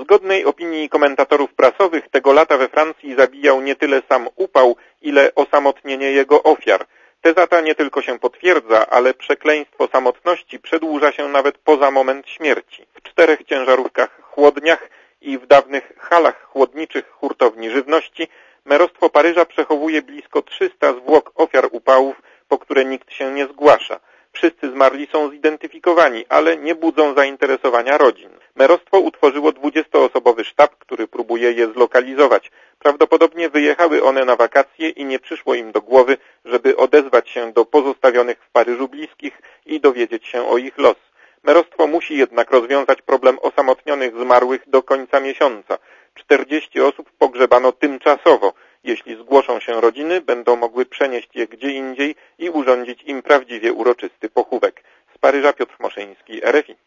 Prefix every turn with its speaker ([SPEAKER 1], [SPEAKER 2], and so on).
[SPEAKER 1] zgodnej opinii komentatorów prasowych tego lata we Francji zabijał nie tyle sam upał, ile osamotnienie jego ofiar. Teza ta nie tylko się potwierdza, ale przekleństwo samotności przedłuża się nawet poza moment śmierci. W 4 ciężarówkach chłodniach i w dawnych halach chłodniczych hurtowni żywności merostwo Paryża przechowuje blisko 300 zwłok ofiar upałów, po które nikt się nie zgłasza. Wszyscy zmarli są zidentyfikowani, ale nie budzą zainteresowania rodzin. Merostwo utworzyło 20-osobowy sztab, który próbuje je zlokalizować. Prawdopodobnie wyjechały one na wakacje i nie przyszło im do głowy, żeby odezwać się do pozostawionych w Paryżu bliskich i dowiedzieć się o ich los. Merostwo musi jednak rozwiązać problem osamotnionych zmarłych do końca miesiąca. 40 osób pogrzebano tymczasowo. Jeśli zgłoszą się rodziny, będą mogły przenieść je gdzie indziej i urządzić im prawdziwie uroczysty pochówek. Z Paryża Piotr Moszyński, RFI.